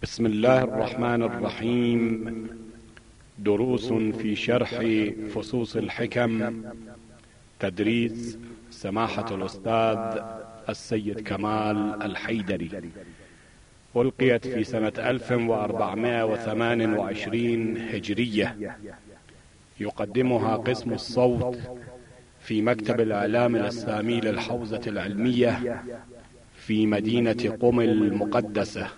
بسم الله الرحمن الرحيم. دروس في شرح فصوص الحكم، تدريس سماحة الأستاذ السيد كمال الحيدري، ألقيت في سنة 1428 هجرية. يقدمها قسم الصوت في مكتب الإعلام الإسلامي للحوزة العلمية في مدينة قم المقدسة.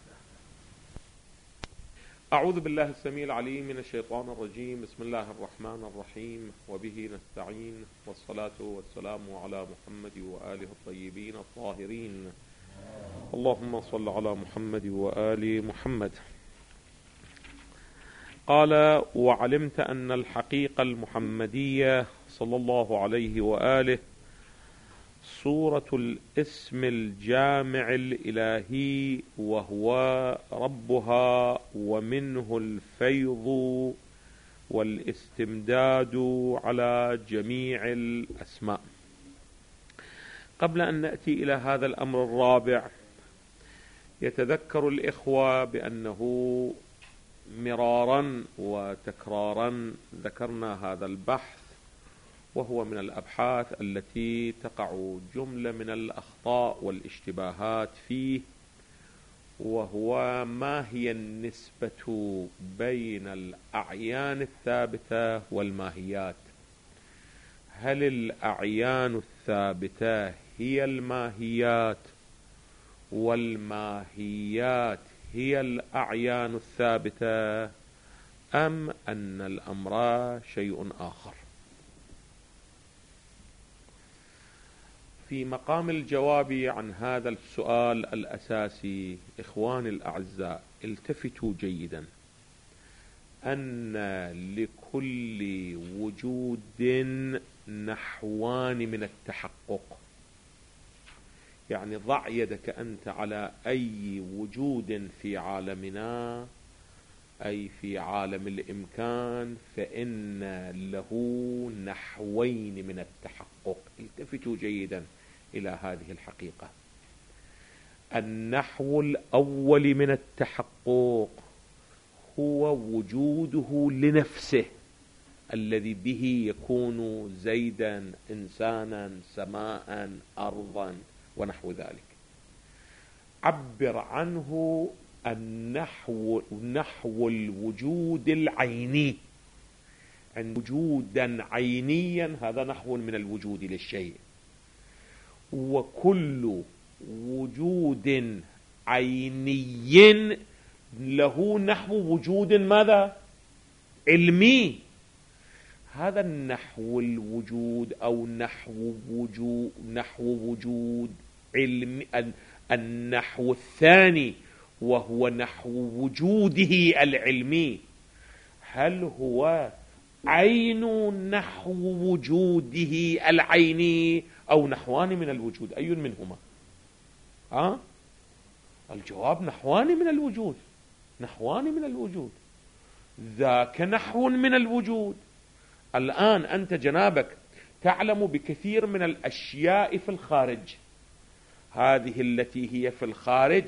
أعوذ بالله السميع العليم من الشيطان الرجيم. بسم الله الرحمن الرحيم، وبه نستعين، والصلاة والسلام على محمد وآله الطيبين الطاهرين. اللهم صل على محمد وآل محمد. قال: وعلمت أن الحقيقة المحمدية صلى الله عليه وآله صورة الاسم الجامع الإلهي، وهو ربها، ومنه الفيض والاستمداد على جميع الأسماء. قبل أن نأتي إلى هذا الأمر الرابع، يتذكر الإخوة بأنه مرارا وتكرارا ذكرنا هذا البحث، وهو من الأبحاث التي تقع جملة من الأخطاء والاشتباهات فيه، وهو ما هي النسبة بين الأعيان الثابتة والماهيات؟ هل الأعيان الثابتة هي الماهيات، والماهيات هي الأعيان الثابتة، أم أن الأمر شيء آخر؟ في مقام الجواب عن هذا السؤال الأساسي، إخواني الأعزاء، التفتوا جيدا أن لكل وجود نحوان من التحقق. يعني ضع يدك أنت على أي وجود في عالمنا، أي في عالم الإمكان، فإن له نحوين من التحقق. التفتوا جيدا إلى هذه الحقيقة. النحو الأول من التحقق هو وجوده لنفسه، الذي به يكون زيدا، إنسانا، سماء، أرضا، ونحو ذلك. عبر عنه نحو الوجود العيني. عند وجودا عينيا، هذا نحو من الوجود للشيء. وكل وجود عيني له نحو وجود ماذا؟ علمي. هذا النحو الوجود أو نحو وجود علمي. النحو الثاني وهو نحو وجوده العلمي، هل هو عين نحو وجوده العيني، أو نحوان من الوجود؟ أي منهما؟ الجواب نحوان من الوجود. نحوان من الوجود، ذاك نحو من الوجود. الآن أنت جنابك تعلم بكثير من الأشياء في الخارج، هذه التي هي في الخارج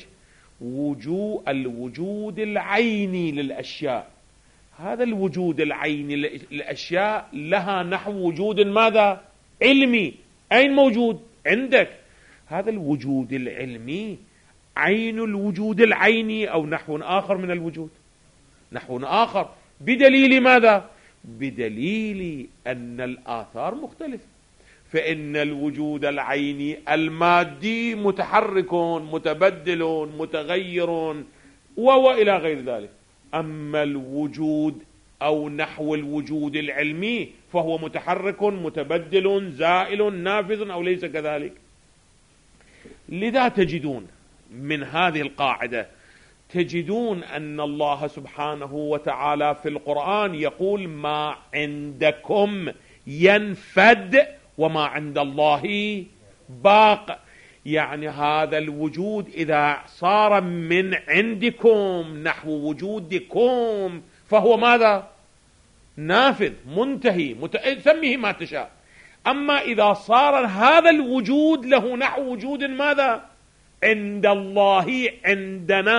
الوجود العيني للأشياء. هذا الوجود العيني للأشياء لها نحو وجود ماذا؟ علمي. أين موجود؟ عندك. هذا الوجود العلمي عين الوجود العيني، أو نحو آخر من الوجود؟ نحو آخر. بدليل ماذا؟ بدليل أن الآثار مختلفة. فإن الوجود العيني المادي متحرك، متبدل، متغير، وإلى غير ذلك. أما الوجود أو نحو الوجود العلمي فهو متحرك، متبدل، زائل، نافذ، أو ليس كذلك. لذا تجدون من هذه القاعدة، تجدون أن الله سبحانه وتعالى في القرآن يقول: ما عندكم ينفد وما عند الله باق. يعني هذا الوجود إذا صار من عندكم نحو وجودكم فهو ماذا؟ نافذ، منتهي، سميه ما تشاء. أما إذا صار هذا الوجود له نحو وجود ماذا؟ عند الله، عندنا،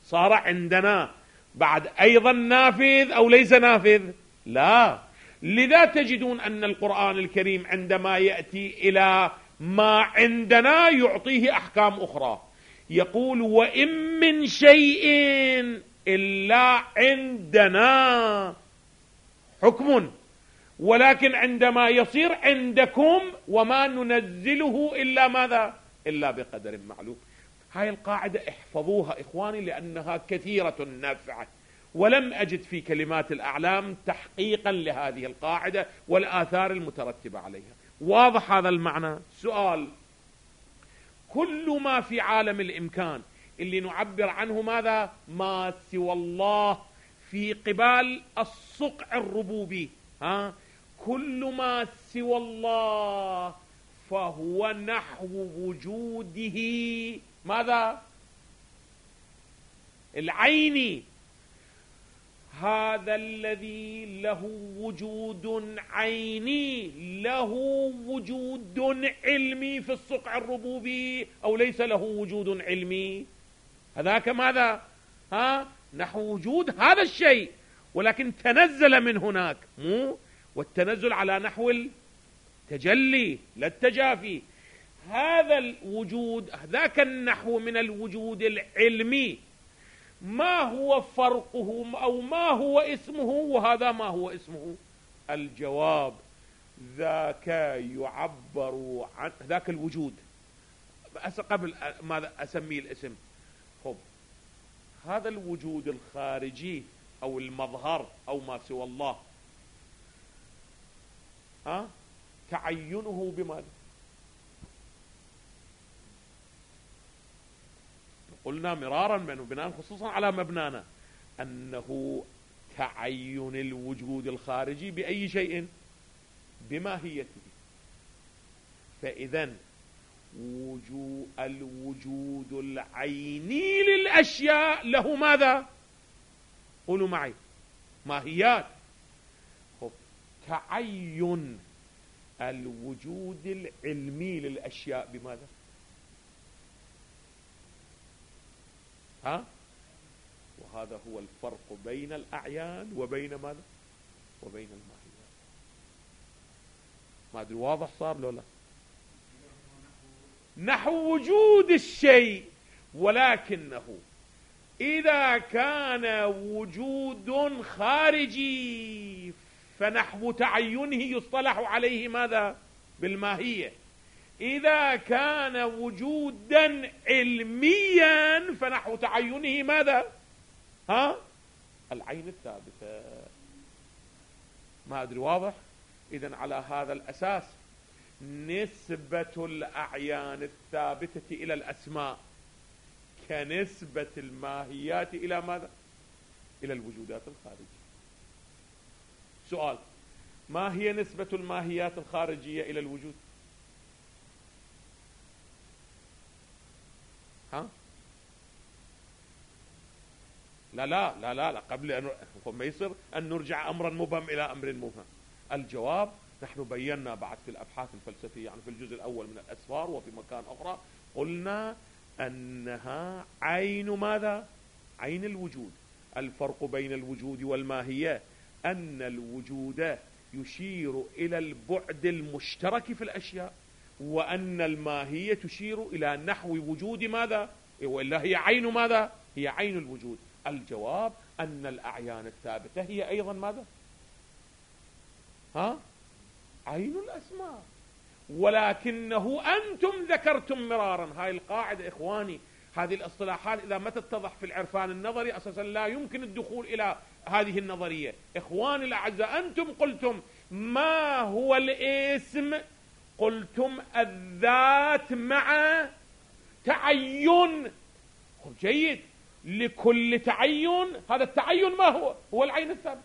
صار عندنا بعد أيضا نافذ أو ليس نافذ؟ لا. لذا تجدون أن القرآن الكريم عندما يأتي إلى ما عندنا يعطيه أحكام أخرى، يقول وإن من شيء إلا عندنا حكم، ولكن عندما يصير عندكم وما ننزله إلا ماذا؟ إلا بقدر معلوم. هاي القاعدة احفظوها إخواني لأنها كثيرة النفع، ولم أجد في كلمات الأعلام تحقيقا لهذه القاعدة والآثار المترتبة عليها. واضح هذا المعنى؟ سؤال: كل ما في عالم الإمكان اللي نعبر عنه ماذا؟ ما سوى الله في قبال الصقع الربوبي، كل ما سوى الله فهو نحو وجوده ماذا؟ العيني. هذا الذي له وجود عيني له وجود علمي في الصقع الربوبي أو ليس له وجود علمي؟ هذاك ماذا؟ نحو وجود هذا الشيء، ولكن تنزل من هناك، والتنزل على نحو التجلي لا التجافي. هذا الوجود ذاك النحو من الوجود العلمي ما هو فرقه أو ما هو اسمه وهذا ما هو اسمه؟ الجواب: ذاك يعبر عن ذاك الوجود. قبل ماذا أسميه الاسم؟ هذا الوجود الخارجي أو المظهر أو ما سوى الله تعينه بماذا؟ قلنا مرارا بناء خصوصا على مبنانا أنه تعين الوجود الخارجي بأي شيء؟ بماهيته. فإذن الوجود العيني للأشياء له ماذا؟ قولوا معي: ماهيات. تعين الوجود العلمي للأشياء بماذا؟ وهذا هو الفرق بين الأعيان وبين ماذا؟ وبين الماهيات. ما أدري واضح صار لو لا؟ نحو وجود الشيء، ولكنه إذا كان وجود خارجي فنحو تعينه يصطلح عليه ماذا؟ بالماهية. إذا كان وجودا علميا فنحو تعينه ماذا؟ العين الثابتة. ما أدري واضح؟ إذن على هذا الأساس نسبة الأعيان الثابتة إلى الأسماء كنسبة الماهيات إلى ماذا؟ إلى الوجودات الخارجية. سؤال: ما هي نسبة الماهيات الخارجية إلى الوجود؟ لا قبل أن ما يصير أن نرجع أمرا مبهم إلى أمر مبهم. الجواب: نحن بينا بعد في الأبحاث الفلسفية يعني في الجزء الأول من الأسفار وفي مكان أخرى قلنا أنها عين ماذا؟ عين الوجود. الفرق بين الوجود والماهية أن الوجود يشير إلى البعد المشترك في الأشياء، وأن الماهية تشير إلى نحو وجود ماذا؟ وإلا هي عين ماذا؟ هي عين الوجود. الجواب أن الأعيان الثابتة هي أيضا ماذا؟ عين الأسماء، ولكنه أنتم ذكرتم مرارا هاي القاعدة إخواني. هذه الاصطلاحات إذا ما تتضح في العرفان النظري أساسا لا يمكن الدخول إلى هذه النظرية. إخواني الأعزاء، أنتم قلتم ما هو الاسم؟ قلتم الذات مع تعين. جيد، لكل تعين هذا التعين ما هو؟ هو العين الثابتة.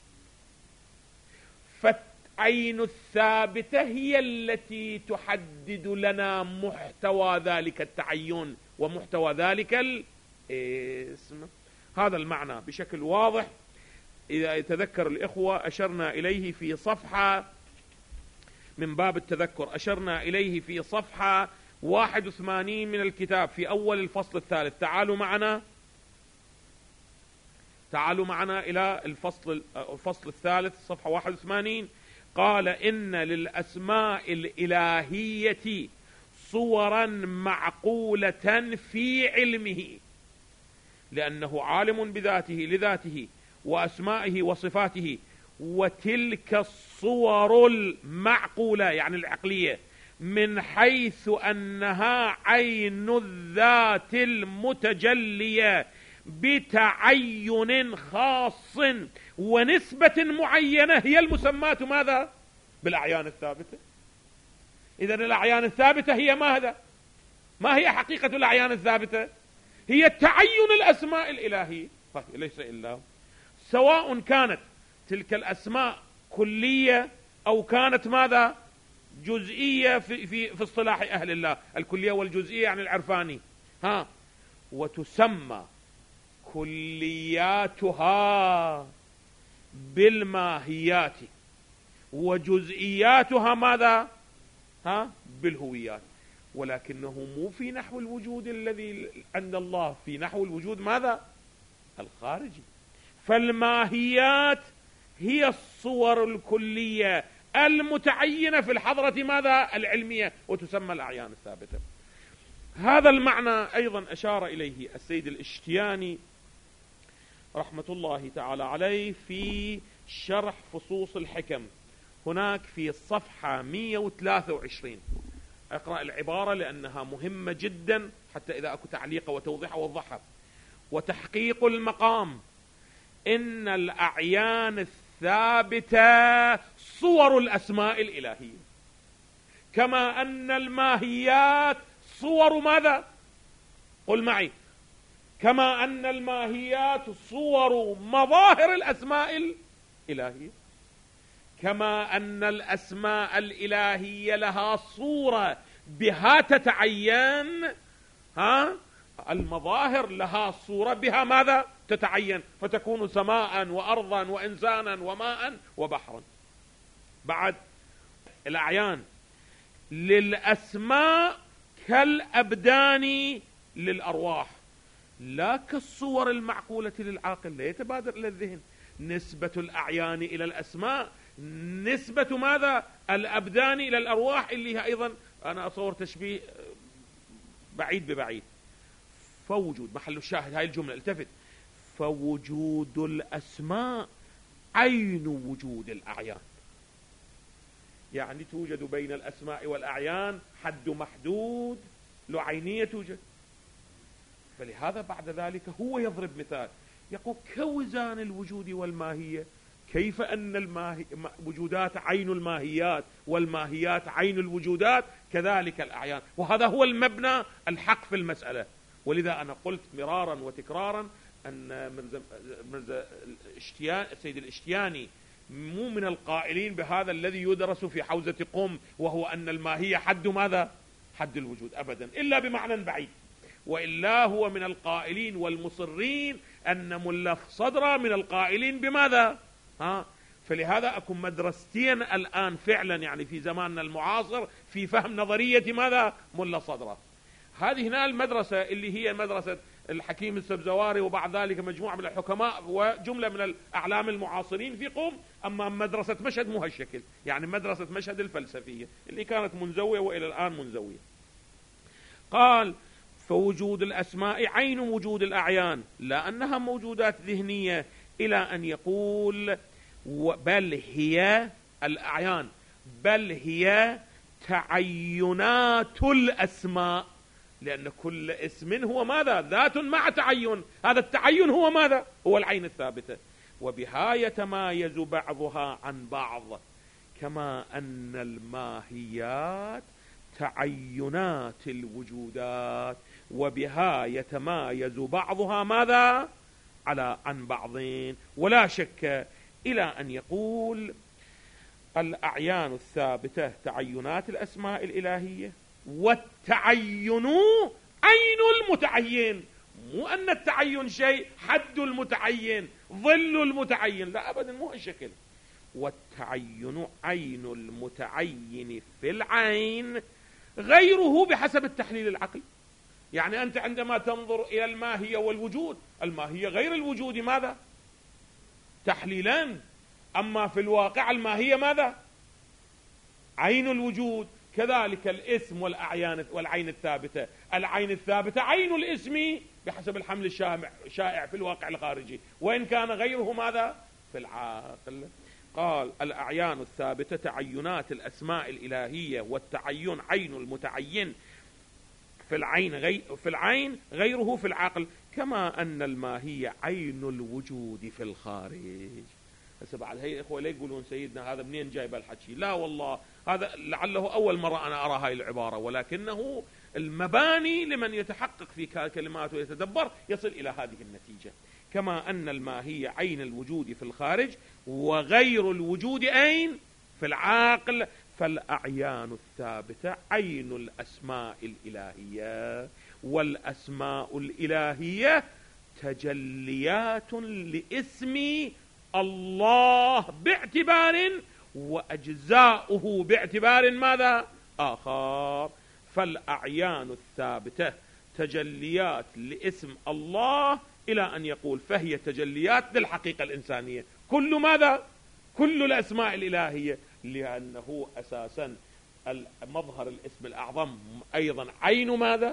فالعين الثابتة هي التي تحدد لنا محتوى ذلك التعين ومحتوى ذلك الاسم. هذا المعنى بشكل واضح. إذا يتذكر الإخوة أشرنا إليه في صفحة من باب التذكر، أشرنا إليه في صفحة 81 من الكتاب في أول الفصل الثالث. تعالوا معنا تعالوا معنا إلى الفصل الثالث صفحة 81. قال إن للأسماء الإلهية صورا معقولة في علمه، لأنه عالم بذاته لذاته وأسمائه وصفاته، وتلك الصور المعقولة يعني العقلية من حيث أنها عين الذات المتجلية بتعين خاص ونسبة معينة هي المسماة ماذا؟ بالأعيان الثابتة. إذن الأعيان الثابتة هي ماذا؟ ما هي حقيقة الأعيان الثابتة؟ هي تعين الأسماء الإلهية، ليس إلا، سواء كانت تلك الأسماء كلية أو كانت ماذا؟ جزئية في اصطلاح أهل الله. الكلية والجزئية يعني العرفاني. وتسمى كلياتها بالماهيات وجزئياتها ماذا؟ بالهويات، ولكنه مو في نحو الوجود الذي عند الله، في نحو الوجود ماذا؟ الخارجي. فالماهيات هي الصور الكلية المتعينة في الحضرة ماذا؟ العلمية، وتسمى الأعيان الثابتة. هذا المعنى أيضا أشار إليه السيد الاشتياني رحمة الله تعالى عليه في شرح فصوص الحكم، هناك في الصفحة 123. أقرأ العبارة لأنها مهمة جدا، حتى إذا أكو تعليق وتوضيح وضحها. وتحقيق المقام إن الأعيان الثابتة صور الأسماء الإلهية، كما أن الماهيات صور ماذا؟ قل معي. كما أن الماهيات صور مظاهر الأسماء الإلهية، كما أن الأسماء الإلهية لها صورة بها تتعين، المظاهر لها صورة بها ماذا؟ تتعين، فتكون سماء وأرضا وإنسانا وماء وبحرا. بعد الأعيان للأسماء كالأبدان للأرواح، لا كالصور المعقولة للعاقل، لا يتبادر إلى الذهن. نسبة الأعيان إلى الأسماء نسبة ماذا؟ الأبدان إلى الأرواح، اللي هي أيضا أنا أصور تشبيه بعيد ببعيد. فوجود محل الشاهد هاي الجملة، التفت، فوجود الأسماء عين وجود الأعيان، يعني توجد بين الأسماء والأعيان حد محدود، له عينية توجد. فلهذا بعد ذلك هو يضرب مثال يقول كوزان الوجود والماهية، كيف أن الوجودات عين الماهيات والماهيات عين الوجودات، كذلك الأعيان. وهذا هو المبنى الحق في المسألة. ولذا أنا قلت مرارا وتكرارا أن السيد الاشتياني مو من القائلين بهذا الذي يدرس في حوزة قم، وهو أن الماهية حد ماذا؟ حد الوجود، أبدا، إلا بمعنى بعيد. وإلا هو من القائلين والمصرين أن ملا صدرة من القائلين بماذا؟ فلهذا أكون مدرستين الآن فعلا يعني في زماننا المعاصر في فهم نظرية ماذا؟ ملا صدرة. هذه هنا المدرسة اللي هي مدرسة الحكيم السبزواري، وبعد ذلك مجموعة من الحكماء وجملة من الأعلام المعاصرين في قم. أما مدرسة مشهد مو هالشكل، يعني مدرسة مشهد الفلسفية اللي كانت منزوية وإلى الآن منزوية. قال فوجود الأسماء عين وجود الأعيان، لا أنها موجودات ذهنية، إلى أن يقول بل هي الأعيان، بل هي تعينات الأسماء، لأن كل اسم هو ماذا؟ ذات مع تعين. هذا التعين هو ماذا؟ هو العين الثابتة. وبها يتمايز بعضها عن بعض، كما أن الماهيات تعينات الوجودات، وبها يتمايز بعضها ماذا؟ عن بعضين. ولا شك إلى أن يقول الأعيان الثابتة تعينات الأسماء الإلهية، والتعين عين المتعين. مو أن التعين شيء حد المتعين ظل المتعين، لا أبدا، مو هالشكل. والتعين عين المتعين في العين غيره بحسب التحليل العقلي. يعني أنت عندما تنظر إلى الماهية والوجود، الماهية غير الوجود ماذا؟ تحليلا. أما في الواقع الماهية ماذا؟ عين الوجود. كذلك الاسم والأعيان والعين الثابتة. العين الثابتة عين الاسم بحسب الحمل الشائع في الواقع الخارجي، وإن كان غيره ماذا؟ في العاقل. قال الأعيان الثابتة تعينات الأسماء الإلهية، والتعين عين المتعين في العين غيره في العقل، كما أن الماهية عين الوجود في الخارج. هسه بعد هي إخوة لا يقولون سيدنا هذا منين جايب الحكي؟ لا والله، هذا لعله أول مرة أنا أرى هاي العبارة، ولكنه المباني لمن يتحقق في كلماته ويتدبر يصل إلى هذه النتيجة. كما أن الماهية عين الوجود في الخارج وغير الوجود أين؟ في العقل. فالأعيان الثابتة عين الأسماء الإلهية، والأسماء الإلهية تجليات لاسم الله باعتبار، وأجزاؤه باعتبار ماذا؟ آخر. فالأعيان الثابتة تجليات لاسم الله إلى أن يقول فهي تجليات للحقيقة الإنسانية. كل ماذا؟ كل الأسماء الإلهية، لأنه أساسا مظهر الاسم الأعظم أيضا عين ماذا؟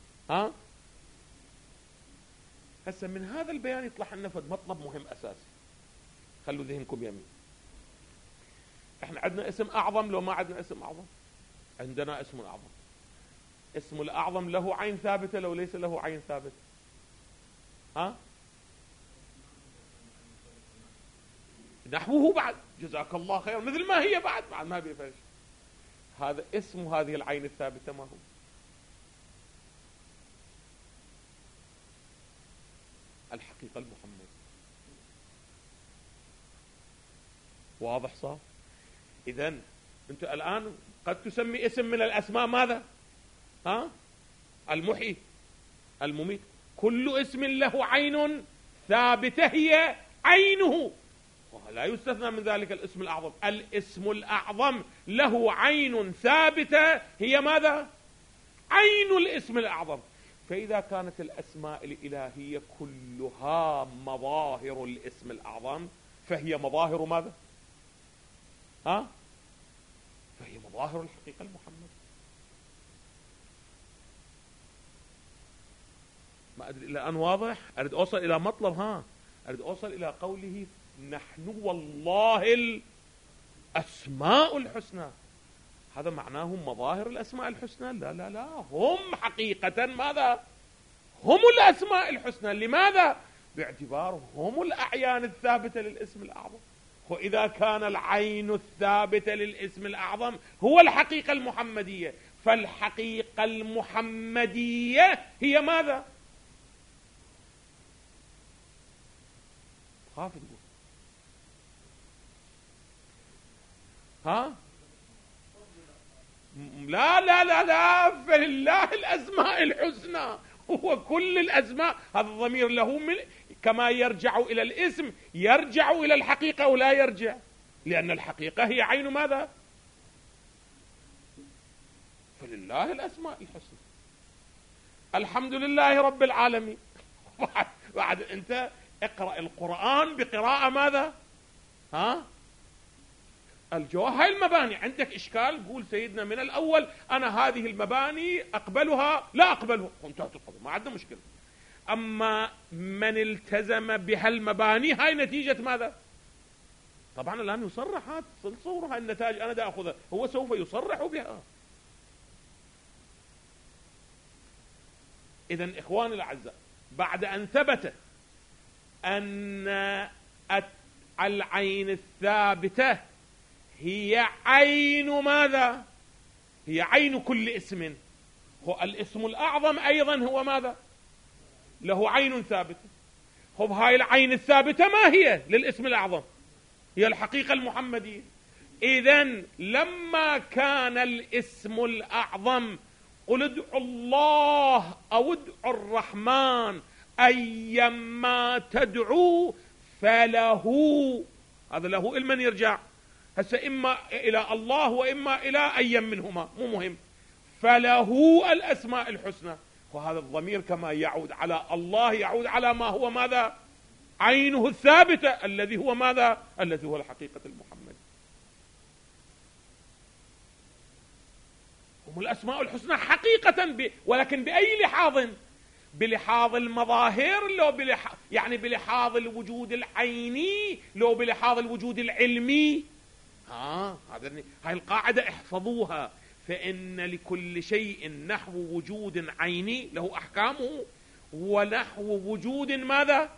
هسه من هذا البيان يطلع لنا مطلب مهم أساسي، خلوا ذهنكم يمين. احنا عندنا اسم أعظم لو ما عندنا اسم أعظم؟ عندنا اسم أعظم. اسم الأعظم له عين ثابتة لو ليس له عين ثابتة؟ نحوه بعد، جزاك الله خير، مثل ما هي بعد ما بيفرش. هذا اسم هذه العين الثابتة ما هو؟ الحقيقة المحمدية. واضح صار؟ إذن أنت الآن قد تسمي اسم من الأسماء ماذا؟ المحيي، المميت. كل اسم له عين ثابتة هي عينه، ولا يستثنى من ذلك الاسم الأعظم. الاسم الأعظم له عين ثابتة هي ماذا؟ عين الاسم الأعظم. فإذا كانت الأسماء الإلهية كلها مظاهر الاسم الأعظم، فهي مظاهر ماذا؟ فهي مظاهر الحقيقة المحمدية. ما أدري الآن واضح؟ أريد أوصل إلى مطلب. أريد أوصل إلى قوله نحن والله الأسماء الحسنى. هذا معناه مظاهر الأسماء الحسنى؟ لا لا لا، هم حقيقة ماذا؟ هم الأسماء الحسنى. لماذا؟ باعتبار هم الأعيان الثابتة للاسم الأعظم. وإذا كان العين الثابتة للاسم الأعظم هو الحقيقة المحمدية، فالحقيقة المحمدية هي ماذا؟ خاف تقول لا لا لا لا، فلله الأسماء الحسنى. هو كل الأسماء. هذا الضمير له كما يرجع إلى الاسم يرجع إلى الحقيقة ولا يرجع، لأن الحقيقة هي عين ماذا؟ فلله الأسماء الحسنى. الحمد لله رب العالمين. بعد أنت اقرأ القرآن بقراءة ماذا؟ الجواب. هاي المباني عندك إشكال، قول سيدنا من الأول أنا هذه المباني أقبلها لا أقبلها، وانتهت القضية، ما عندنا مشكلة. أما من التزم بهالمباني هاي نتيجة ماذا؟ طبعا الآن يصرح، صورة هاي النتائج أنا دا أخذها، هو سوف يصرح بها. إذن إخواني الأعزاء، بعد أن ثبت أن العين الثابتة هي عين ماذا؟ هي عين كل اسم. هو الاسم الأعظم أيضا هو ماذا؟ له عين ثابتة. خب هاي العين الثابتة ما هي للاسم الأعظم؟ هي الحقيقة المحمدية. إذن لما كان الاسم الأعظم قل ادعوا الله أو ادعوا الرحمن أيما تدعوا فله، هذا له إلمن يرجع هسه إما إلى الله وإما إلى أي منهما، مو مهم. فله الأسماء الحسنى. وهذا الضمير كما يعود على الله يعود على ما هو ماذا؟ عينه الثابتة الذي هو ماذا؟ الذي هو الحقيقة المحمدية. هم الأسماء الحسنى حقيقة ولكن بأي لحاظ؟ بلحاظ المظاهر، لو يعني بلحاظ الوجود العيني، لو بلحاظ الوجود العلمي. هاي القاعدة احفظوها. فإن لكل شيء نحو وجود عيني له أحكامه، ونحو وجود ماذا؟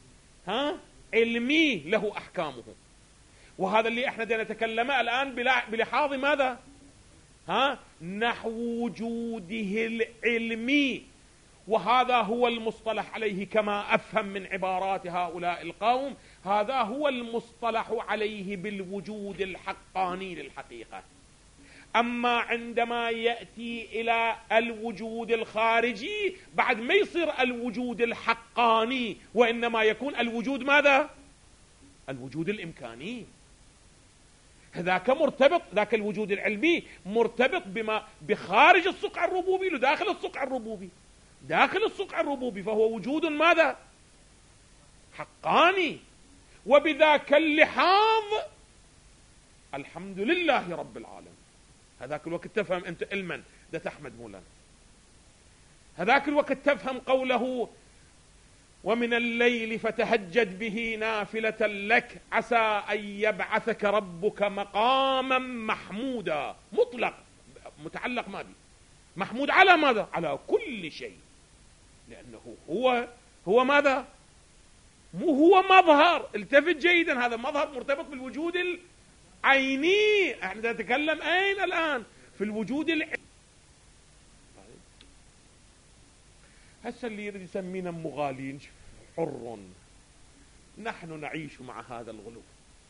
علمي له أحكامه. وهذا اللي احنا بدنا نتكلمه الآن بلحاظ ماذا؟ نحو وجوده العلمي. وهذا هو المصطلح عليه كما أفهم من عبارات هؤلاء القوم، هذا هو المصطلح عليه بالوجود الحقاني للحقيقة. أما عندما يأتي إلى الوجود الخارجي بعد ما يصير الوجود الحقاني، وإنما يكون الوجود ماذا؟ الوجود الإمكاني. هذاك مرتبط، ذاك الوجود العلمي مرتبط بما بخارج الصقع الربوبي لداخل الصقع الربوبي، داخل الصقع الربوبي، فهو وجود ماذا؟ حقاني. وبذاك اللحاظ الحمد لله رب العالمين. هذاك الوقت تفهم أنت علما ده تحمد مولانا. هذاك الوقت تفهم قوله ومن الليل فتهجد به نافلة لك عسى أن يبعثك ربك مقاما محمودا. مطلق متعلق ماذا؟ محمود على ماذا؟ على كل شيء، لأنه هو ماذا؟ هو مظهر. التفت جيدا، هذا مظهر مرتبط بالوجود العيني. احنا نتكلم أين الآن؟ في الوجود العيني. هسه اللي يريد يسمينا مغالين حر، نحن نعيش مع هذا الغلو.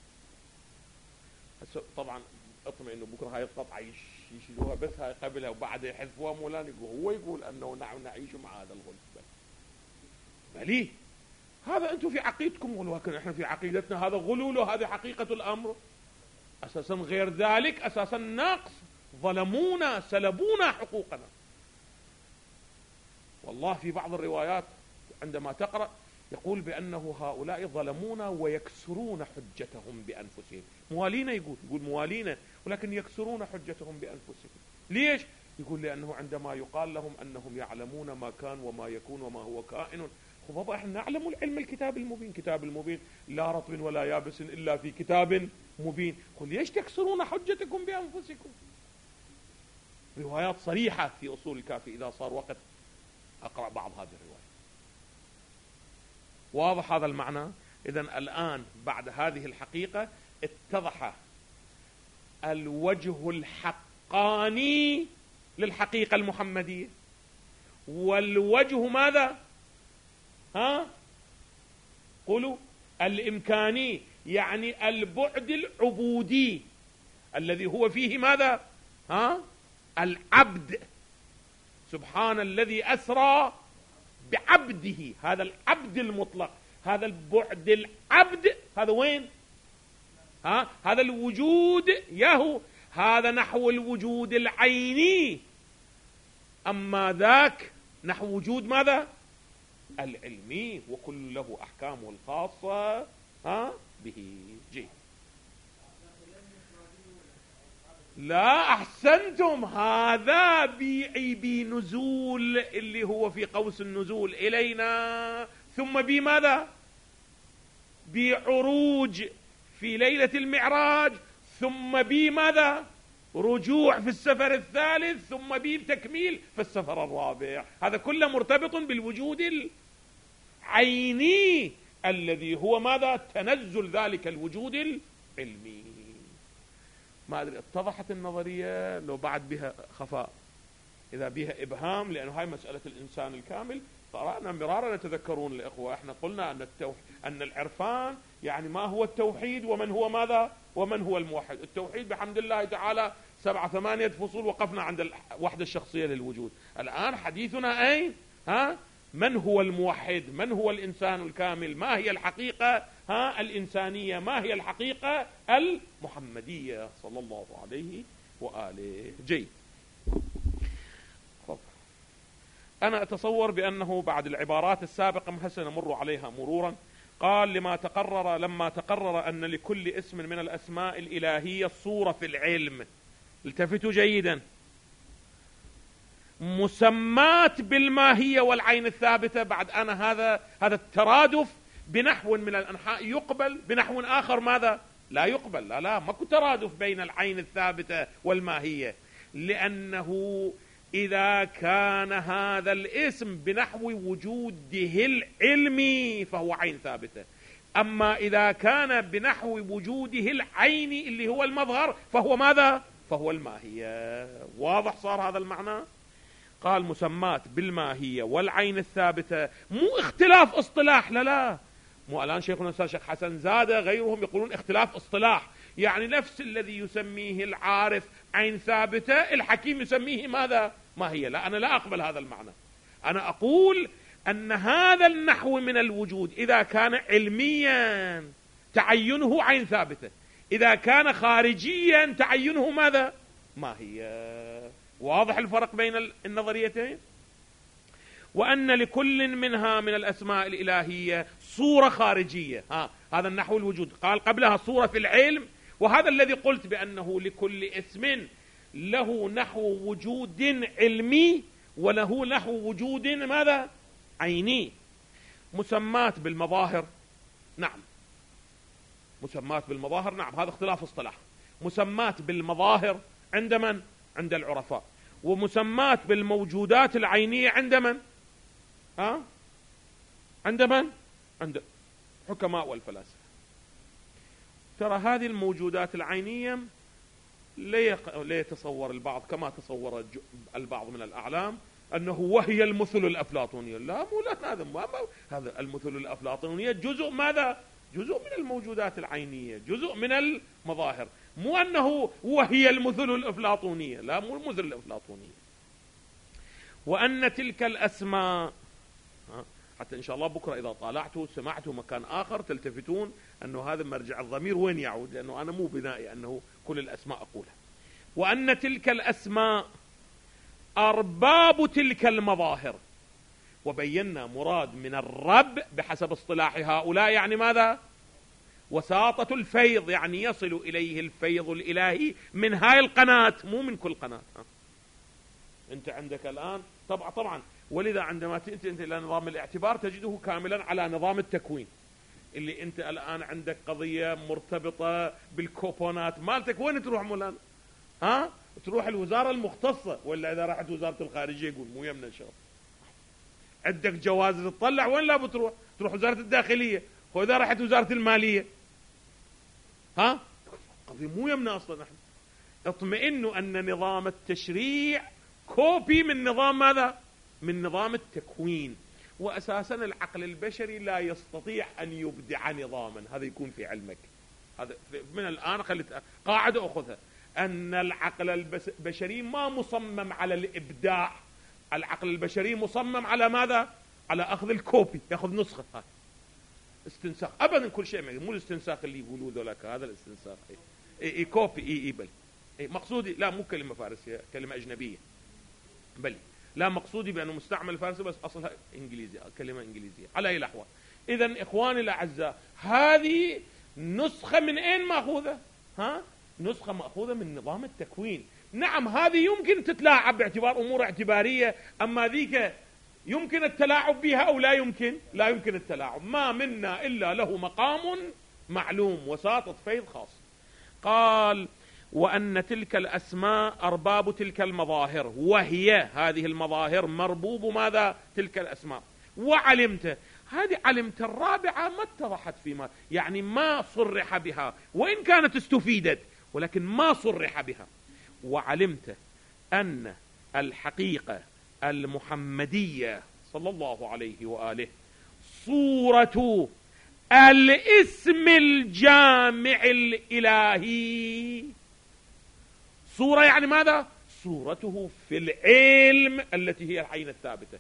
هسه طبعا اطمئنوا، بكره هاي القطعه يشيلوها بس هاي قبلها وبعد يحذفوها مولانا، هو يقول انه نحن نعيش مع هذا الغلو. بليه هذا انتم في عقيدتكم غلو، لكن احنا في عقيدتنا هذا غلو، هذه حقيقه الامر. اساسا غير ذلك اساسا ناقص، ظلمونا، سلبونا حقوقنا. والله في بعض الروايات عندما تقرأ يقول بأنه هؤلاء ظلمونا ويكسرون حجتهم بأنفسهم. موالينا يقول موالينا، ولكن يكسرون حجتهم بأنفسهم. ليش؟ يقول لأنه عندما يقال لهم أنهم يعلمون ما كان وما يكون وما هو كائن. بابا احنا نعلم العلم الكتاب المبين، كتاب المبين لا رطب ولا يابس إلا في كتاب مبين. قل ليش تكسرون حجتكم بأنفسكم؟ روايات صريحة في أصول الكافي، إذا صار وقت أقرأ بعض هذه الرواية. واضح هذا المعنى؟ إذن الآن بعد هذه الحقيقة اتضح الوجه الحقاني للحقيقة المحمدية، والوجه ماذا؟ قولوا الإمكاني، يعني البعد العبودي الذي هو فيه ماذا؟ العبد. سبحان الذي أسرى بعبده، هذا العبد المطلق، هذا البعد العبد، هذا وين؟ هذا الوجود ياهو، هذا نحو الوجود العيني. أما ذاك نحو وجود ماذا؟ العلمي، وكل له أحكامه الخاصة به. جي لا أحسنتم، هذا بنزول اللي هو في قوس النزول إلينا، ثم بماذا؟ بعروج في ليلة المعراج، ثم بماذا؟ رجوع في السفر الثالث، ثم بتكميل في السفر الرابع. هذا كله مرتبط بالوجود العيني الذي هو ماذا؟ تنزل ذلك الوجود العلمي. ما أدري اتضحت النظرية لو بعد بها خفاء، إذا بها إبهام، لأنه هاي مسألة الإنسان الكامل قرأنا مرارا. تذكرون الإخوة احنا قلنا أن العرفان يعني ما هو التوحيد ومن هو ماذا؟ ومن هو الموحد. التوحيد بحمد الله تعالى 7-8 فصول، وقفنا عند الوحدة الشخصية للوجود. الآن حديثنا أين؟ من هو الموحد؟ من هو الإنسان الكامل؟ ما هي الحقيقة الإنسانية؟ ما هي الحقيقة المحمدية صلى الله عليه وآله. جيد. أنا أتصور بأنه بعد العبارات السابقة هسه نمر عليها مرورا، قال لما تقرر أن لكل اسم من الأسماء الإلهية صورة في العلم، التفتوا جيدا، مسمات بالماهية والعين الثابتة. بعد أنا هذا الترادف بنحو من الأنحاء يقبل، بنحو آخر ماذا؟ لا يقبل. لا ماكو ترادف بين العين الثابتة والماهية، لأنه إذا كان هذا الاسم بنحو وجوده العلمي فهو عين ثابتة، أما إذا كان بنحو وجوده العيني اللي هو المظهر فهو ماذا؟ فهو الماهية. واضح صار هذا المعنى؟ قال مسمات بالماهية والعين الثابتة، مو اختلاف اصطلاح، لا مو الآن شيخنا الأستاذ شيخ حسن زادة غيرهم يقولون اختلاف اصطلاح، يعني نفس الذي يسميه العارف عين ثابتة الحكيم يسميه ماذا؟ ماهية. لا، أنا لا أقبل هذا المعنى. أنا أقول أن هذا النحو من الوجود إذا كان علميا تعينه عين ثابتة، إذا كان خارجيا تعينه ماذا؟ ماهية. واضح الفرق بين النظريتين؟ وأن لكل منها من الأسماء الإلهية صورة خارجية، هذا النحو الوجود. قال قبلها صورة في العلم، وهذا الذي قلت بأنه لكل اسم له نحو وجود علمي وله نحو وجود ماذا؟ عيني. مسمات بالمظاهر، نعم، مسمات بالمظاهر، نعم، هذا اختلاف اصطلاح. مسمات بالمظاهر عند من؟ عند العرفاء. ومسمات بالموجودات العينية عند من؟ عند من؟ عند الحكماء والفلاسفة. ترى هذه الموجودات العينية لا يتصور البعض كما تصور البعض من الأعلام أنه وهي المثل الأفلاطونية. لا، مو هذا المثل الأفلاطونية جزء ماذا؟ جزء من الموجودات العينية، جزء من المظاهر، مو أنه وهي المثل الأفلاطونية. لا، مو المثل الأفلاطونية. وأن تلك الأسماء، حتى إن شاء الله بكرة إذا طالعتوا سمعتوا مكان آخر تلتفتون أنه هذا مرجع الضمير وين يعود، لأنه أنا مو بنائي أنه كل الأسماء أقولها. وأن تلك الأسماء أرباب تلك المظاهر، وبينا مراد من الرب بحسب اصطلاح هؤلاء يعني ماذا؟ وساطة الفيض، يعني يصل إليه الفيض الإلهي من هاي القناة، مو من كل قناة. أنت عندك الآن طبعا ولذا عندما تأتي أنت إلى نظام الاعتبار تجده كاملا على نظام التكوين، اللي أنت الآن عندك قضية مرتبطة بالكوبونات مالتك، وين تروح مولانا؟ تروح الوزارة المختصة، ولا إذا راحت وزارة الخارجية يقول مو يمنا إن شاء الله. عندك جواز تطلع، وين لا بتروح؟ تروح وزارة الداخلية، وإذا راحت وزارة المالية قضية مو يمنا أصلا. نحن اطمئنوا أن نظام التشريع كوبي من نظام ماذا؟ من نظام التكوين. وأساسا العقل البشري لا يستطيع أن يبدع نظاما، هذا يكون في علمك. هذا من الآن خلت قاعدة أخذها، أن العقل البشري ما مصمم على الإبداع، العقل البشري مصمم على ماذا؟ على أخذ الكوبي، يأخذ نسخة. هذا استنساخ أبدا، كل شيء مو الاستنساخ اللي يقولوه ذلك، هذا الاستنساخ كوبي بل مقصودي لا مو كلمة فارسية، كلمة أجنبية، بل لا مقصودي بأنه مستعمل فارسي بس أصلها إنجليزي، كلمة إنجليزية. على أي الأحوال، إذن إخواني الأعزاء، هذه نسخة من أين مأخوذة؟ نسخة مأخوذة من نظام التكوين. نعم، هذه يمكن تتلاعب باعتبار أمور اعتبارية، أما ذيك يمكن التلاعب بها أو لا يمكن؟ لا يمكن التلاعب. ما منا إلا له مقام معلوم، وساطة فيض خاص. قال وأن تلك الأسماء أرباب تلك المظاهر، وهي هذه المظاهر مربوب ماذا؟ تلك الأسماء. وعلمت، هذه علمت الرابعة ما اتضحت فيما، يعني ما صرح بها، وإن كانت استفيدت ولكن ما صرح بها. وعلمت أن الحقيقة المحمدية صلى الله عليه وآله صورة الاسم الجامع الإلهي. صورة يعني ماذا؟ صورته في العلم التي هي العين الثابتة.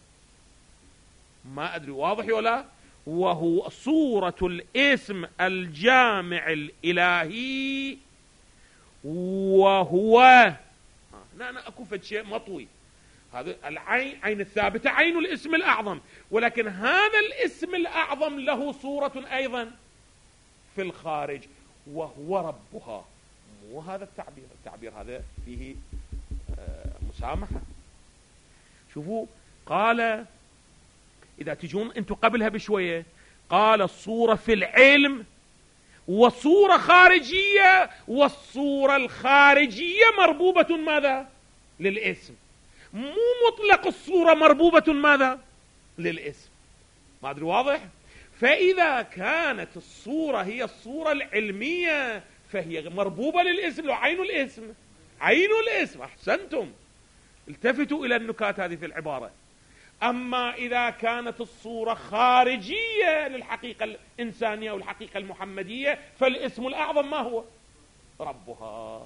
ما أدري واضح ولا؟ وهو صورة الاسم الجامع الإلهي، وهو أنا أكفت شيء مطوي. هذا العين، عين الثابتة عين الاسم الأعظم، ولكن هذا الاسم الأعظم له صورة أيضا في الخارج وهو ربها. مو هذا التعبير هذا فيه مسامحة. شوفوا قال، إذا تجون أنتم قبلها بشوية، قال الصورة في العلم وصورة خارجية، والصورة الخارجية مربوبة ماذا؟ للاسم. مو مطلق الصورة مربوبة ماذا؟ للاسم. ما أدري واضح؟ فإذا كانت الصورة هي الصورة العلمية فهي مربوبة للاسم، لو عين الاسم، عين الاسم. أحسنتم، التفتوا إلى النكات هذه في العبارة. أما إذا كانت الصورة خارجية للحقيقة الإنسانية والحقيقة المحمدية فالاسم الأعظم ما هو؟ ربها.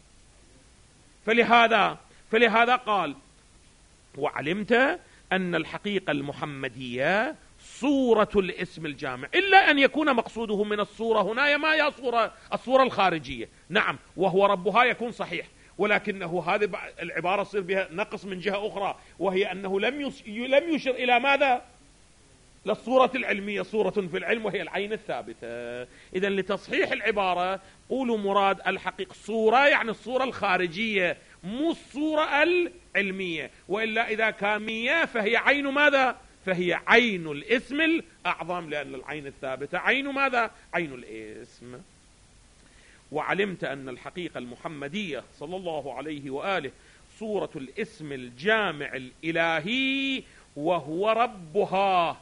فلهذا قال وعلمت أن الحقيقة المحمدية صورة الاسم الجامع، إلا أن يكون مقصوده من الصورة هنا ما هي الصورة الخارجية. نعم، وهو ربها يكون صحيح، ولكنه هذه العبارة تصير بها نقص من جهة أخرى، وهي أنه لم يشر إلى ماذا؟ للصورة العلمية، صورة في العلم وهي العين الثابتة. إذن لتصحيح العبارة قولوا مراد الحقيقة صورة يعني الصورة الخارجية، مو الصورة العلمية، وإلا إذا كان مية فهي عين ماذا؟ فهي عين الاسم الأعظم، لأن العين الثابتة عين ماذا؟ عين الاسم. وعلمت أن الحقيقة المحمدية صلى الله عليه وآله صورة الاسم الجامع الإلهي وهو ربها،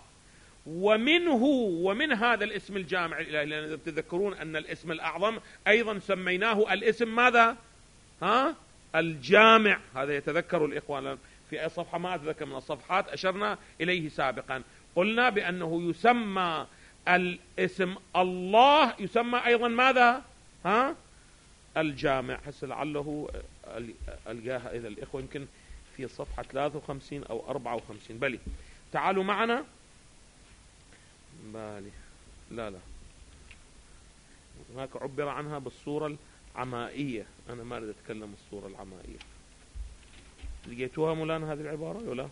ومن هذا الاسم الجامع الإلهي، لأن تذكرون أن الاسم الأعظم أيضا سميناه الاسم ماذا؟ الجامع. هذا يتذكر الإخوان في أي صفحة ما أتذكر من الصفحات أشرنا إليه سابقا، قلنا بأنه يسمى الاسم الله يسمى أيضا ماذا؟ الجامع. هسه لعله ألقاها إلى الإخوة يمكن في صفحة 53 أو 54. بلي تعالوا معنا. بالي لا هناك عبر عنها بالصورة العمائية، أنا ما أريد أتكلم الصورة العمائية. لقيتوها مولانا هذه العبارة ولا؟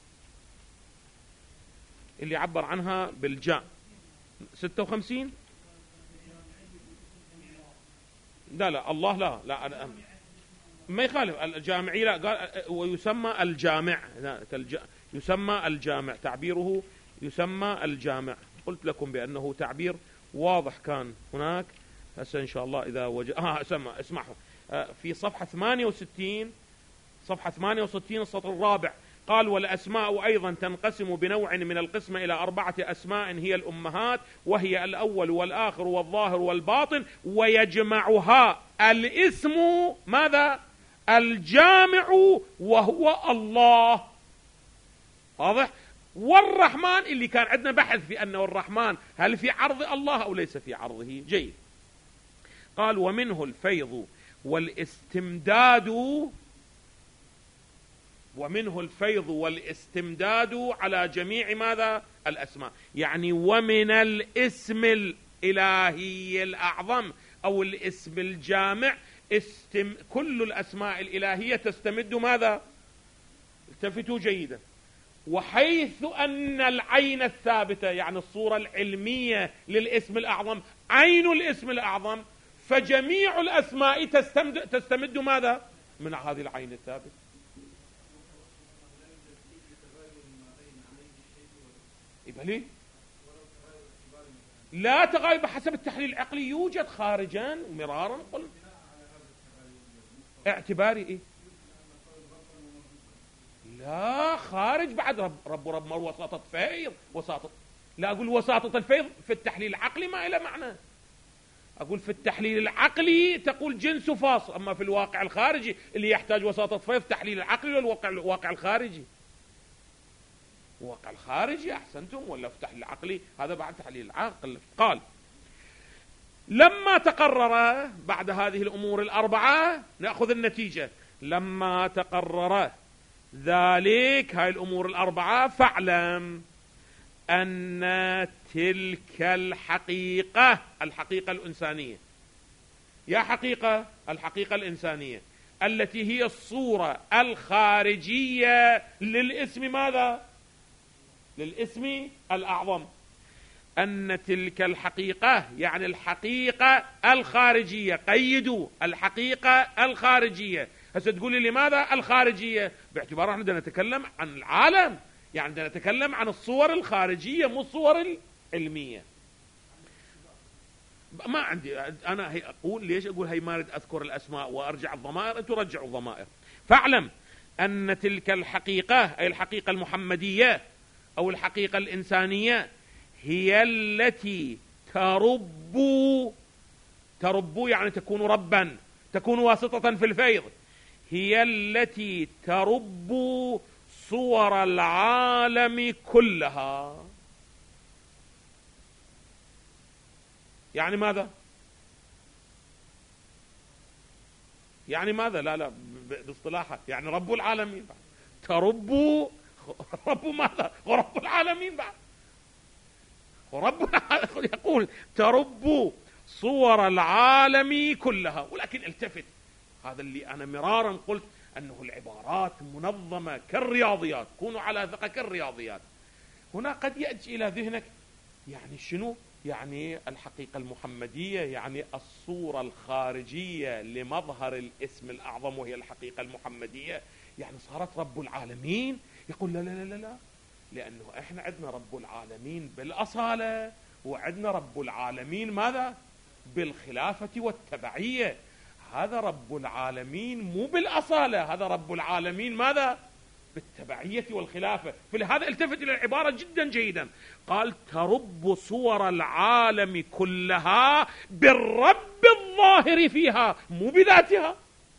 اللي عبر عنها بالجاء 56. لا الله لا ما يخالف الجامعي، لا قال ويسمى الجامع، يسمى الجامع، تعبيره يسمى الجامع. قلت لكم بأنه تعبير واضح كان هناك. هسه إن شاء الله إذا اسمعوا في صفحة 68 السطر الرابع قال والأسماء أيضا تنقسم بنوع من القسمة إلى 4 أسماء هي الأمهات، وهي الأول والآخر والظاهر والباطن، ويجمعها الاسم ماذا؟ الجامع وهو الله. واضح؟ والرحمن اللي كان عندنا بحث في أنه الرحمن هل في عرض الله أو ليس في عرضه. جيد. قال ومنه الفيض والاستمداد على جميع ماذا؟ الأسماء. يعني ومن الاسم الإلهي الأعظم أو الاسم الجامع كل الأسماء الإلهية تستمد ماذا؟ التفتوا جيدا. وحيث أن العين الثابتة يعني الصورة العلمية للاسم الأعظم عين الاسم الأعظم، فجميع الأسماء تستمد ماذا؟ من هذه العين الثابتة. ليه؟ لا تغايب حسب التحليل العقلي، يوجد خارجا مرارا قل اعتباري إيه؟ لا خارج بعد رب مر وساطة فيض وساطة. لا أقول وساطة الفيض في التحليل العقلي ما إلى معنى. أقول في التحليل العقلي تقول جنس فاصل، أما في الواقع الخارجي اللي يحتاج وساطة فيض تحليل العقلي والواقع الخارجي. الواقع الخارجي أحسنتم، ولا في تحليل العقلي هذا بعد تحليل العقل. قال لما تقرر بعد هذه الأمور الأربعة نأخذ النتيجة. لما تقرر ذلك هاي الأمور الأربعة فاعلم أن تلك الحقيقة الإنسانية، يا حقيقة الحقيقة الإنسانية التي هي الصورة الخارجية للاسم ماذا؟ للاسم الأعظم. أن تلك الحقيقة يعني الحقيقة الخارجية، قيدوا الحقيقة الخارجية. هسه تقول لي لماذا الخارجية؟ باعتبار احنا نتكلم عن العالم، يعني نتكلم عن الصور الخارجية مو الصور العلمية. ما عندي أنا أقول ليش أقول هي ما أريد أذكر الأسماء وأرجع الضمائر، أنتم رجعوا الضمائر. فاعلم أن تلك الحقيقة أي الحقيقة المحمدية أو الحقيقة الإنسانية هي التي ترب يعني تكون ربا، تكون واسطة في الفيض، هي التي ترب صور العالم كلها. يعني ماذا؟ يعني ماذا؟ لا باصطلاحها يعني رب العالمين بعد. ترب رب ماذا؟ ورب العالمين بعد. ورب يقول ترب صور العالم كلها. ولكن التفت، هذا اللي أنا مرارا قلت أنه العبارات منظمة كالرياضيات، كونوا على ثقة كالرياضيات. هنا قد يأتي إلى ذهنك يعني شنو؟ يعني الحقيقة المحمدية يعني الصورة الخارجية لمظهر الاسم الأعظم وهي الحقيقة المحمدية، يعني صارت رب العالمين. يقول لا لا لا لا، لأنه إحنا عندنا رب العالمين بالأصالة، وعندنا رب العالمين ماذا؟ بالخلافة والتبعية. هذا رب العالمين مو بالأصالة، هذا رب العالمين ماذا؟ بالتبعية والخلافة. فلهذا التفت إلى العبارة جدا جيدا، قال ترب صور العالم كلها بالرب الظاهر فيها، مو بذاتها،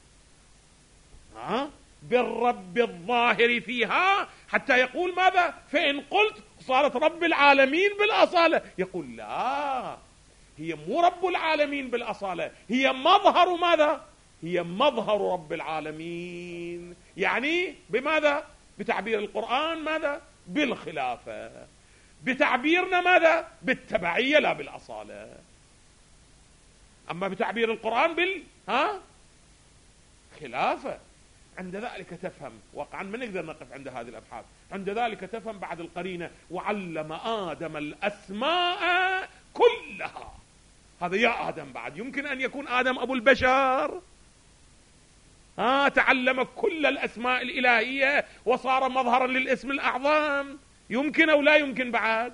بالرب الظاهر فيها. حتى يقول ماذا؟ فإن قلت صارت رب العالمين بالأصالة، يقول لا، هي مو رب العالمين بالأصالة، هي مظهر ماذا؟ هي مظهر رب العالمين. يعني بماذا؟ بتعبير القرآن ماذا؟ بالخلافة. بتعبيرنا ماذا؟ بالتبعية لا بالأصالة. أما بتعبير القرآن خلافة. عند ذلك تفهم، واقعا ما نقدر نقف عند هذه الأبحاث، عند ذلك تفهم بعد القرينة وعلم آدم الأسماء كلها. هذا يا آدم، بعد يمكن أن يكون آدم أبو البشر تعلم كل الأسماء الإلهية وصار مظهرا للاسم الأعظم، يمكن أو لا يمكن بعد؟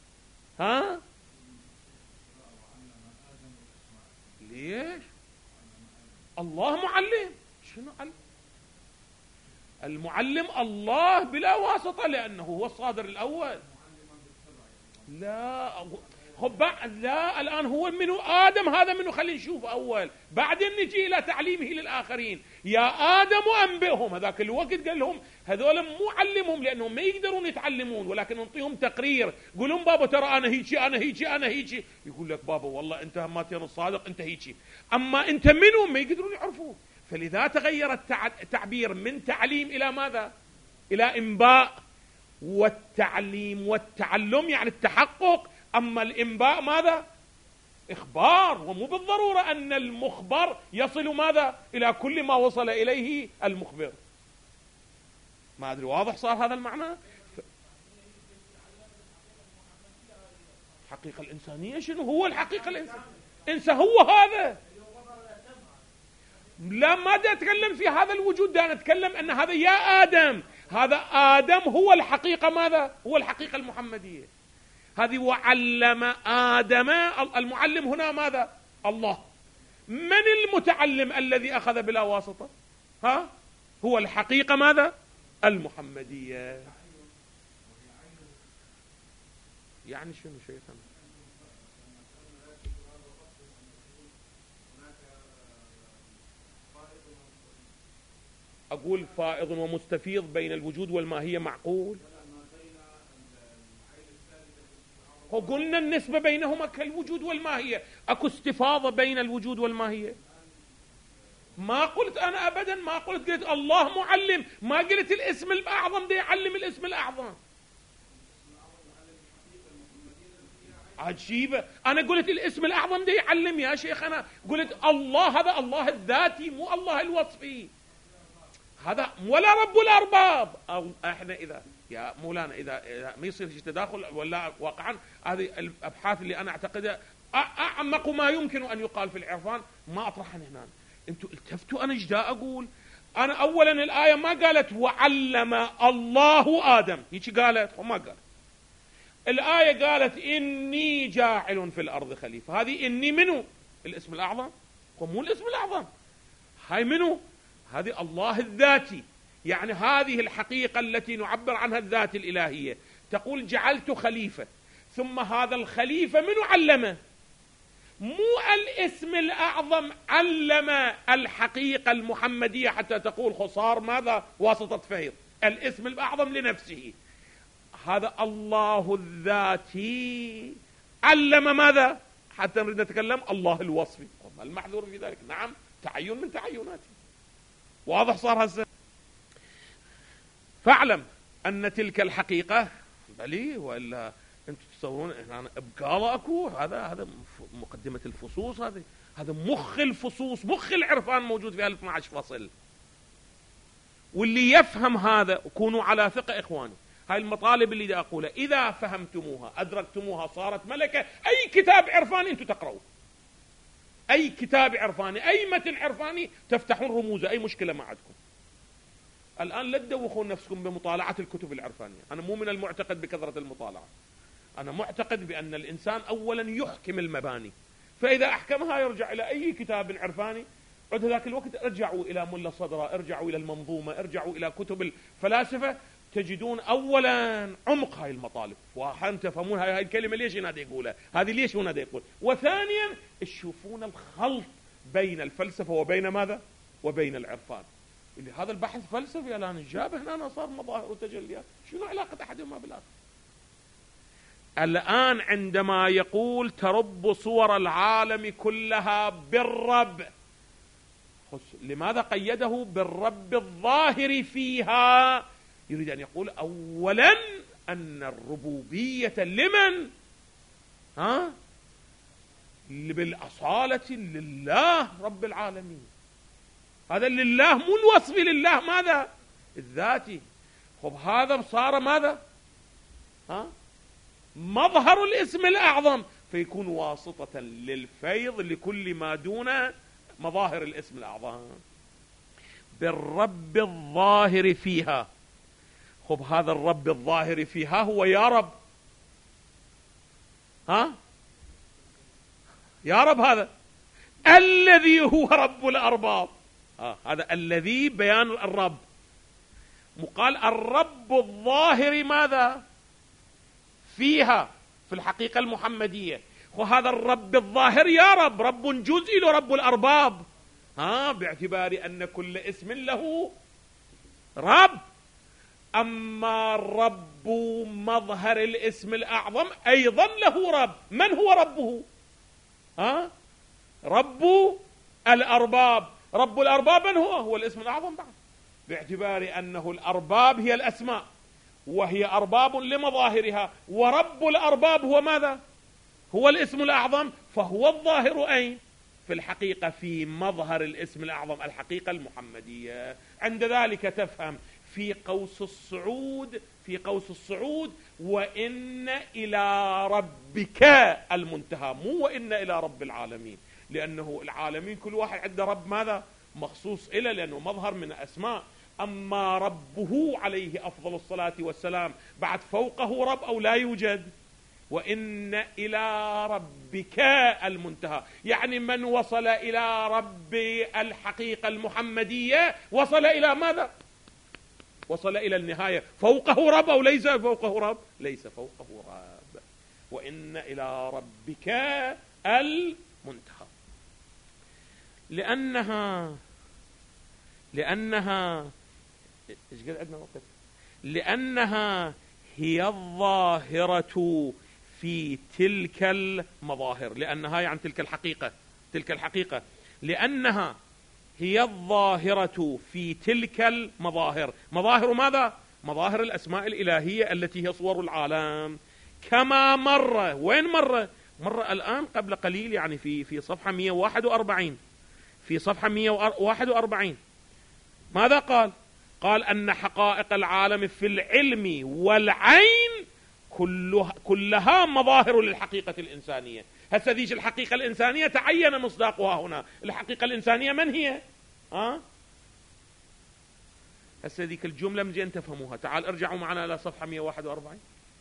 ليش؟ الله معلم. شنو المعلم؟ الله بلا واسطة، لأنه هو الصادر الأول. لا لا، الآن هو منه آدم، هذا منه خلينا نشوف أول، بعدين نجي إلى تعليمه للآخرين. يا آدم أنبئهم، هذاك الوقت قال لهم هذول مو علمهم لأنهم ما يقدرون يتعلمون، ولكن نعطيهم تقرير، قولهم بابا ترى أنا هيجي أنا هيجي أنا هيجي. يقول لك بابا والله أنت هماتين الصادق أنت هيجي، أما أنت منهم ما يقدرون يعرفوا. فلذا تغير التعبير من تعليم إلى ماذا؟ إلى إنباء. والتعليم والتعلم يعني التحقق، أما الإنباء ماذا؟ إخبار. ومو بالضرورة أن المخبر يصل ماذا؟ إلى كل ما وصل إليه المخبر. ما أدري واضح صار هذا المعنى؟ الحقيقة الإنسانية شنو هو الحقيقة الإنسانية؟ انسى هو هذا. لا، ما دا أتكلم في هذا الوجود، دا نتكلم أن هذا يا آدم، هذا آدم هو الحقيقة ماذا؟ هو الحقيقة المحمدية هذه. وعلم آدم، المعلم هنا ماذا؟ الله. من المتعلم الذي أخذ بلا واسطة؟ هو الحقيقة ماذا؟ المحمدية. يعني شنو شيخنا؟ أقول فائض ومستفيض بين الوجود والماهية، معقول؟ وقلنا النسبة بينهما كالوجود والماهية، أكو استفاضة بين الوجود والماهية. ما قلت أنا أبدا، ما قلت الله معلم، ما قلت الاسم الأعظم ده يعلم الاسم الأعظم. عجيبة، أنا قلت الاسم الأعظم ده يعلم يا شيخ، أنا قلت الله، هذا الله الذاتي مو الله الوصفي. هذا ولا رب الأرباب. أو احنا إذا يا مولانا إذا ما يصير تداخل ولا واقعا هذه الأبحاث اللي أنا أعتقدها أعمق ما يمكن أن يقال في العرفان ما أطرحها هنا. أنتوا التفتوا أنا إيش دا أقول. أنا أولا الآية ما قالت وعلم الله آدم، هيك قالت وما قالت. الآية قالت إني جاعل في الأرض خليفة. هذه إني منو؟ الاسم الأعظم؟ مو الاسم الأعظم. هاي منو؟ هذه الله الذاتي، يعني هذه الحقيقة التي نعبر عنها الذات الإلهية. تقول جعلت خليفة، ثم هذا الخليفة منو علمه؟ مو الاسم الأعظم علم الحقيقة المحمدية حتى تقول خصار ماذا واسطة فيض. الاسم الأعظم لنفسه، هذا الله الذاتي علم ماذا حتى نريد نتكلم الله الوصفي. ما المحذور في ذلك؟ نعم تعين من تعيناته، واضح صار هسه. فاعلم أن تلك الحقيقة بلي وإلا أنتم تصورون أنا إبقاله أكو. هذا مقدمة الفصوص، هذا مخ الفصوص، مخ العرفان موجود في 12 فصل. واللي يفهم هذا كونوا على ثقة إخواني. هاي المطالب اللي دا أقولها إذا فهمتموها أدركتموها صارت ملكة. أي كتاب عرفاني أنتم تقرأوا، أي كتاب عرفاني، أي متن عرفاني تفتحون رموزه، أي مشكلة ما عندكم. الآن لا تدوخون نفسكم بمطالعة الكتب العرفانية. أنا مو من المعتقد بكثرة المطالعة، أنا معتقد بأن الإنسان أولا يحكم المباني، فإذا أحكمها يرجع إلى أي كتاب عرفاني. عند ذاك الوقت ارجعوا إلى ملا صدرة، ارجعوا إلى المنظومة، ارجعوا إلى كتب الفلاسفة، تجدون أولا عمق هاي المطالب. وأحيانا تفهمون هاي الكلمة ليش ينادي يقولها، هذه ليش ينادي يقول. وثانيا تشوفون الخلط بين الفلسفة وبين ماذا؟ وبين العرفان. اللي هذا البحث فلسفي الآن جاب هنا صار مظاهر وتجليات. شنو علاقة أحدهما بالآخر؟ الآن عندما يقول ترب صور العالم كلها بالرب، لماذا قيده بالرب الظاهر فيها؟ يريد أن يقول أولا أن الربوبية لمن؟ بالأصالة لله رب العالمين. هذا لله، مو الوصف لله ماذا؟ الذاتي. هذا صار ماذا؟ مظهر الاسم الأعظم، فيكون واسطة للفيض لكل ما دون مظاهر الاسم الأعظم. بالرب الظاهر فيها. هذا الرب الظاهر فيها هو يا رب. يا رب هذا الذي هو رب الأرباب. هذا الذي بيان الرب. مقال الرب الظاهر ماذا؟ فيها في الحقيقة المحمدية. وهذا الرب الظاهر يا رب، رب جزئي ورب الأرباب. باعتبار أن كل اسم له رب. أما الرب مظهر الاسم الأعظم أيضا له رب. من هو ربه؟ رب الأرباب. رب الأرباب من هو؟ هو الاسم الأعظم بعد، باعتبار أنه الأرباب هي الأسماء وهي أرباب لمظاهرها، ورب الأرباب هو ماذا؟ هو الاسم الأعظم. فهو الظاهر أين؟ في الحقيقة في مظهر الاسم الأعظم، الحقيقة المحمدية. عند ذلك تفهم في قوس الصعود، في قوس الصعود وإن إلى ربك المنتهى، مو وإن إلى رب العالمين، لأنه العالمين كل واحد عنده رب ماذا؟ مخصوص إلى، لأنه مظهر من أسماء. أما ربه عليه أفضل الصلاة والسلام بعد فوقه رب أو لا يوجد؟ وإن إلى ربك المنتهى، يعني من وصل إلى رب الحقيقة المحمدية وصل إلى ماذا؟ وصل إلى النهاية. فوقه رب أو ليس فوقه رب؟ ليس فوقه رب. وإن إلى ربك المنتهى. لأنها إيش قد عندنا وقت؟ لأنها هي الظاهرة في تلك المظاهر. لأنها يعني تلك الحقيقة لأنها هي الظاهرة في تلك المظاهر. مظاهر ماذا؟ مظاهر الأسماء الإلهية التي هي صور العالم. كما مر، وين مر الآن قبل قليل، يعني في صفحة 141. في صفحة 141 ماذا قال؟ قال أن حقائق العالم في العلم والعين كلها مظاهر للحقيقة الإنسانية. هسه ذيك الحقيقة الإنسانية تعين مصداقها هنا. الحقيقة الإنسانية من هي؟ هسه ذيك الجملة من جين تفهموها. تعال ارجعوا معنا إلى صفحة 141.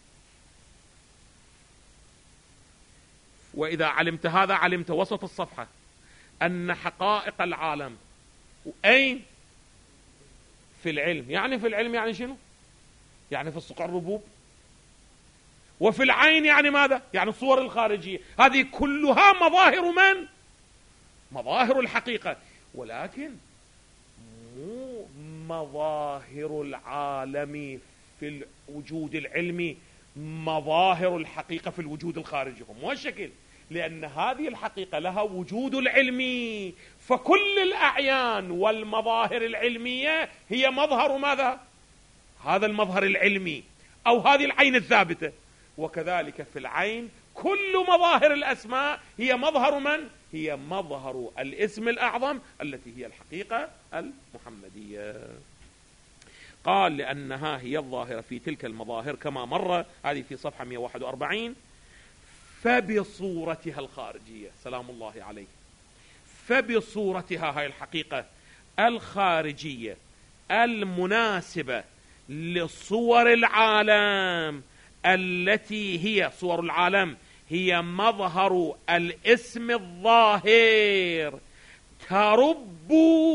وإذا علمت هذا علمت وسط الصفحة أن حقائق العالم أين؟ في العلم. يعني في العلم يعني شنو؟ يعني في الصقع الربوب. وفي العين يعني ماذا؟ يعني الصور الخارجية. هذه كلها مظاهر من؟ مظاهر الحقيقة، ولكن مو مظاهر العالم في الوجود العلمي مظاهر الحقيقة في الوجود الخارجي. مو الشكل، لأن هذه الحقيقة لها وجود العلمي، فكل الأعيان والمظاهر العلمية هي مظهر ماذا؟ هذا المظهر العلمي أو هذه العين الثابتة. وكذلك في العين كل مظاهر الأسماء هي مظهر من؟ هي مظهر الاسم الأعظم التي هي الحقيقة المحمدية. قال لأنها هي الظاهرة في تلك المظاهر كما مر، هذه في صفحة 141. فبصورتها الخارجية، سلام الله عليه، فبصورتها هاي الحقيقة الخارجية المناسبة لصور العالم التي هي صور العالم هي مظهر الاسم الظاهر ترب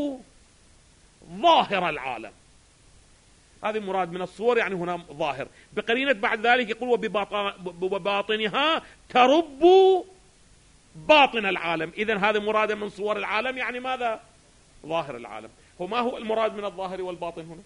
ظاهر العالم. هذه مراد من الصور، يعني هنا ظاهر بقرينة بعد ذلك يقول وبباطنها ترب باطن العالم. إذن هذا مراد من صور العالم، يعني ماذا؟ ظاهر العالم. وما هو المراد من الظاهر والباطن هنا؟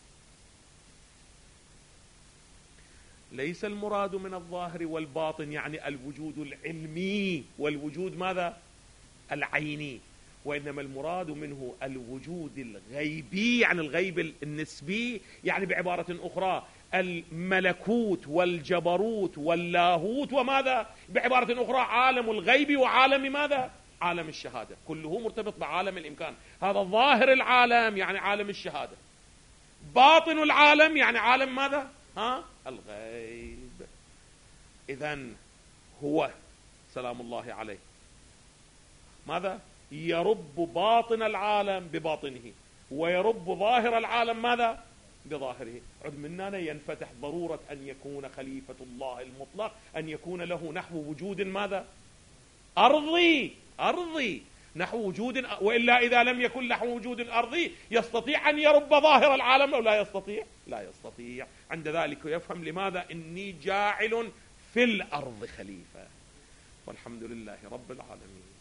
ليس المراد من الظاهر والباطن يعني الوجود العلمي والوجود ماذا؟ العيني، وإنما المراد منه الوجود الغيبي، يعني الغيب النسبي، يعني بعبارة أخرى الملكوت والجبروت واللاهوت، وماذا؟ بعبارة أخرى عالم الغيب وعالم ماذا؟ عالم الشهادة، كله مرتبط بعالم الإمكان. هذا ظاهر العالم يعني عالم الشهادة، باطن العالم يعني عالم ماذا؟ الغيب. إذن هو سلام الله عليه ماذا؟ يرب باطن العالم بباطنه، ويرب ظاهر العالم ماذا؟ بظاهره. عد مننا ينفتح ضرورة أن يكون خليفة الله المطلق أن يكون له نحو وجود ماذا؟ أرضي نحو وجود، وإلا إذا لم يكن نحو وجود أرضي يستطيع أن يرب ظاهر العالم أو لا يستطيع؟ لا يستطيع. عند ذلك يفهم لماذا إني جاعل في الأرض خليفة. والحمد لله رب العالمين.